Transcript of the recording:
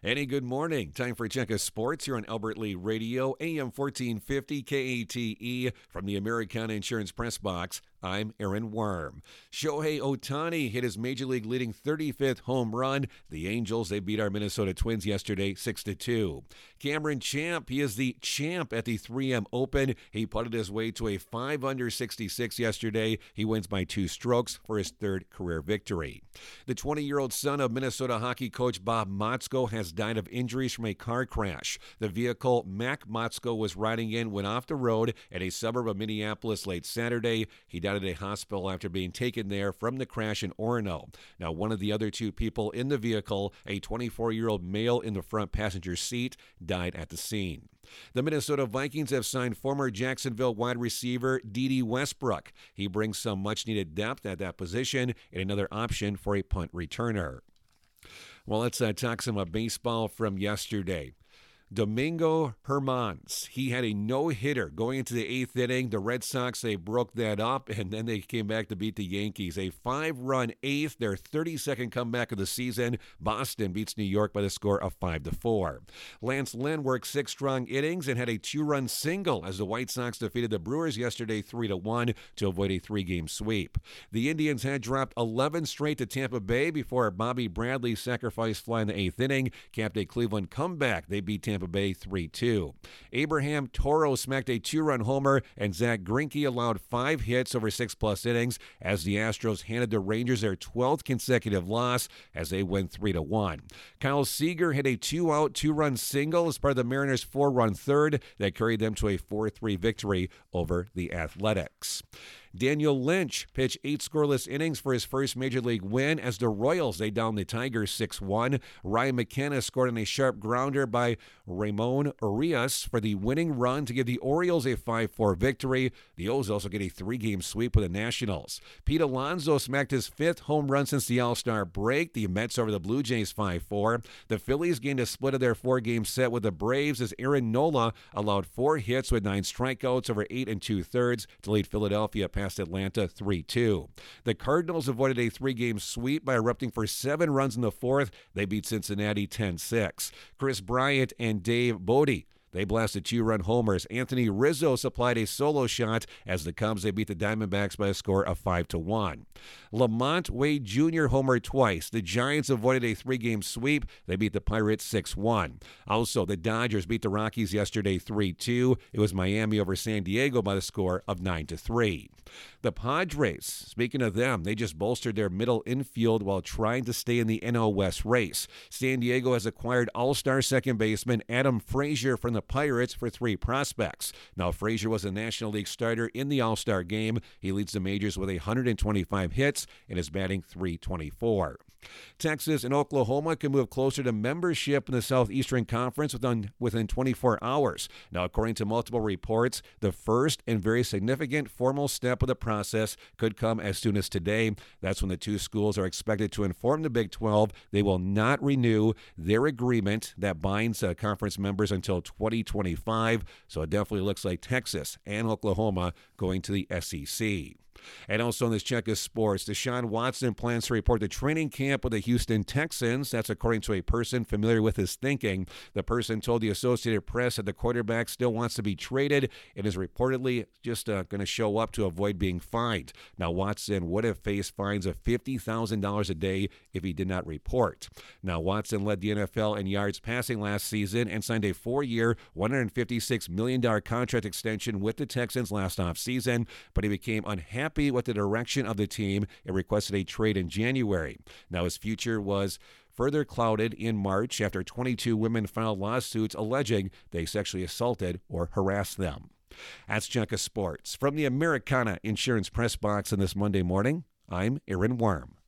Any good morning. Time for Check of Sports here on Albert Lee Radio, AM 1450 KATE from the Americana Insurance Press Box. I'm Aaron Worm. Shohei Ohtani hit his Major League leading 35th home run. The Angels, they beat our Minnesota Twins yesterday 6-2. Cameron Champ, he is the champ at the 3M Open. He putted his way to a 5-under 66 yesterday. He wins by 2 strokes for his third career victory. The 20-year-old son of Minnesota hockey coach Bob Motzko has died of injuries from a car crash. The vehicle Mac Motzko was riding in went off the road at a suburb of Minneapolis late Saturday. He died at a hospital after being taken there from the crash in Orono. Now, one of the other 2 people in the vehicle, a 24-year-old male in the front passenger seat, died at the scene. The Minnesota Vikings have signed former Jacksonville wide receiver Dede Westbrook. He brings some much-needed depth at that position and another option for a punt returner. Well, let's talk some baseball from yesterday. Domingo Hermans, he had a no-hitter going into the 8th inning. The Red Sox, they broke that up, and then they came back to beat the Yankees. A 5-run 8th, their 32nd comeback of the season. Boston beats New York by the score of 5-4. Lance Lynn worked 6 strong innings and had a 2-run single as the White Sox defeated the Brewers yesterday 3-1 to avoid a 3-game sweep. The Indians had dropped 11 straight to Tampa Bay before Bobby Bradley sacrificed fly in the 8th inning, capped a Cleveland comeback. They beat Tampa Bay 3-2. Abraham Toro smacked a 2-run homer, and Zach Greinke allowed 5 hits over 6+ innings as the Astros handed the Rangers their 12th consecutive loss as they win 3-1. Kyle Seager hit a 2-out, 2-run single as part of the Mariners' 4-run third that carried them to a 4-3 victory over the Athletics. Daniel Lynch pitched 8 scoreless innings for his first Major League win as the Royals, they downed the Tigers 6-1. Ryan McKenna scored on a sharp grounder by Ramon Urias for the winning run to give the Orioles a 5-4 victory. The O's also get a 3-game sweep with the Nationals. Pete Alonso smacked his 5th home run since the All-Star break. The Mets over the Blue Jays 5-4. The Phillies gained a split of their 4-game set with the Braves as Aaron Nola allowed 4 hits with 9 strikeouts over 8 2/3 to lead Philadelphia past Atlanta 3-2. The Cardinals avoided a 3-game sweep by erupting for 7 runs in the 4th. They beat Cincinnati 10-6. Chris Bryant and Dave Bodie, they blasted 2-run homers. Anthony Rizzo supplied a solo shot as the Cubs, they beat the Diamondbacks by a score of 5-1. Lamont Wade Jr. homered twice. The Giants avoided a 3-game sweep. They beat the Pirates 6-1. Also, the Dodgers beat the Rockies yesterday 3-2. It was Miami over San Diego by the score of 9-3. The Padres, speaking of them, they just bolstered their middle infield while trying to stay in the NL West race. San Diego has acquired all-star second baseman Adam Frazier from the Pirates for 3 prospects. Now, Frazier was a National League starter in the All-Star game. He leads the majors with 125 hits and is batting .324. Texas and Oklahoma can move closer to membership in the Southeastern Conference within 24 hours. Now, according to multiple reports, the first and very significant formal step of the process could come as soon as today. That's when the 2 schools are expected to inform the Big 12 they will not renew their agreement that binds conference members until 2025. So it definitely looks like Texas and Oklahoma going to the SEC. And also in this check of sports, Deshaun Watson plans to report to training camp with the Houston Texans. That's according to a person familiar with his thinking. The person told the Associated Press that the quarterback still wants to be traded and is reportedly just going to show up to avoid being fined. Now, Watson would have faced fines of $50,000 a day if he did not report. Now, Watson led the NFL in yards passing last season and signed a 4-year, $156 million contract extension with the Texans last offseason, but he became unhappy with the direction of the team and requested a trade in January. Now, his future was further clouded in March after 22 women filed lawsuits alleging they sexually assaulted or harassed them. That's Check of Sports. From the Americana Insurance Press Box on this Monday morning, I'm Aaron Worm.